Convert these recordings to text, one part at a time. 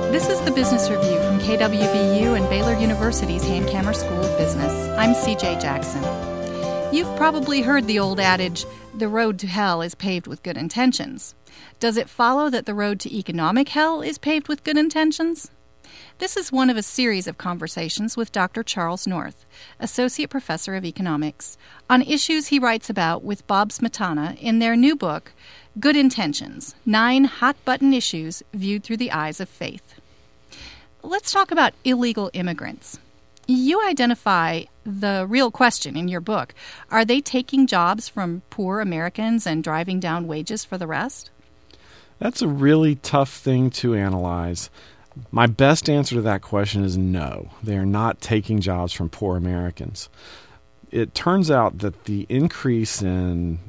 This is the Business Review from KWVU and Baylor University's Hankamer School of Business. I'm CJ Jackson. You've probably heard the old adage, the road to hell is paved with good intentions. Does it follow that the road to economic hell is paved with good intentions? This is one of a series of conversations with Dr. Charles North, Associate Professor of Economics, on issues he writes about with Bob Smietana in their new book, Good Intentions, 9 Hot-Button Issues Viewed Through the Eyes of Faith. Let's talk about illegal immigrants. You identify the real question in your book. Are they taking jobs from poor Americans and driving down wages for the rest? That's a really tough thing to analyze. My best answer to that question is no. They are not taking jobs from poor Americans. It turns out that the increase in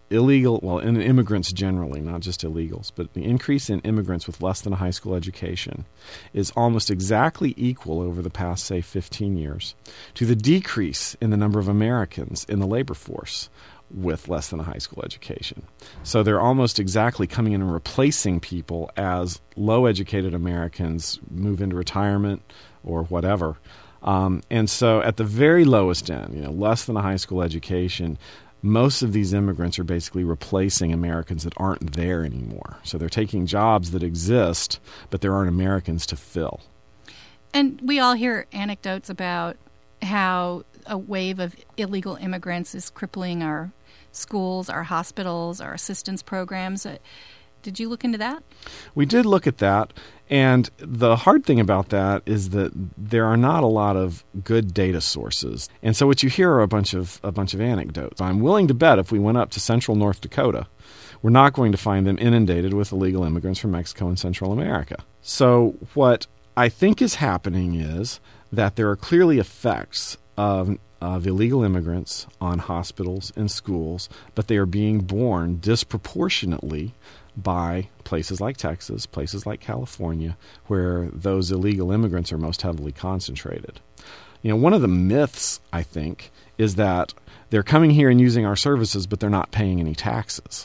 in immigrants generally, not just illegals, but the increase in immigrants with less than a high school education is almost exactly equal over the past, say, 15 years to the decrease in the number of Americans in the labor force with less than a high school education. So they're almost exactly coming in and replacing people as low-educated Americans move into retirement or whatever. And so at the very lowest end, less than a high school education, most of these immigrants are basically replacing Americans that aren't there anymore. So they're taking jobs that exist, but there aren't Americans to fill. And we all hear anecdotes about how a wave of illegal immigrants is crippling our schools, our hospitals, our assistance programs. Did you look into that? We did look at that. And the hard thing about that is that there are not a lot of good data sources. And so what you hear are a bunch of anecdotes. I'm willing to bet if we went up to central North Dakota, we're not going to find them inundated with illegal immigrants from Mexico and Central America. So what I think is happening is that there are clearly effects of illegal immigrants on hospitals and schools, but they are being borne disproportionately by places like Texas, places like California, where those illegal immigrants are most heavily concentrated. One of the myths, I think, is that they're coming here and using our services, but they're not paying any taxes.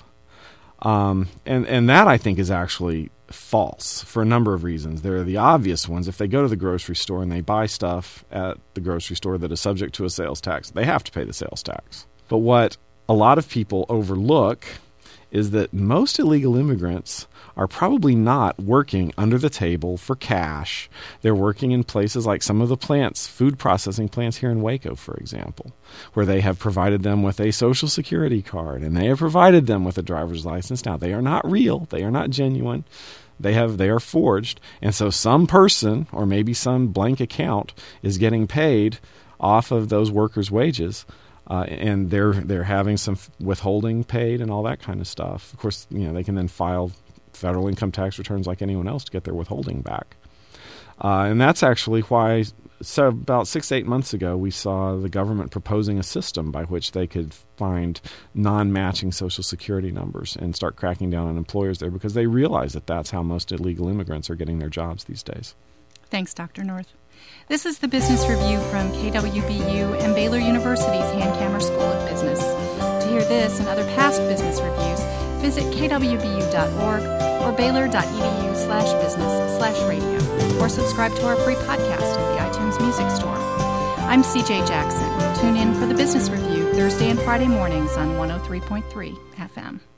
And that, I think, is actually false for a number of reasons. There are the obvious ones. If they go to the grocery store and they buy stuff at the grocery store that is subject to a sales tax, they have to pay the sales tax. But what a lot of people overlook is that most illegal immigrants are probably not working under the table for cash. They're working in places like some of the plants, food processing plants here in Waco, for example, where they have provided them with a Social Security card and they have provided them with a driver's license. Now, they are not real. They are not genuine. They are forged. And so some person or maybe some blank account is getting paid off of those workers' wages. And they're having some withholding paid and all that kind of stuff. Of course, they can then file federal income tax returns like anyone else to get their withholding back. And that's actually why, about 6 to 8 months ago, we saw the government proposing a system by which they could find non-matching Social Security numbers and start cracking down on employers there, because they realize that that's how most illegal immigrants are getting their jobs these days. Thanks, Dr. North. This is the Business Review from KWVU and Baylor University's Hankamer School of Business. To hear this and other past business reviews, visit kwvu.org or baylor.edu/business/radio, or subscribe to our free podcast at the iTunes Music Store. I'm CJ Jackson. Tune in for the Business Review Thursday and Friday mornings on 103.3 FM.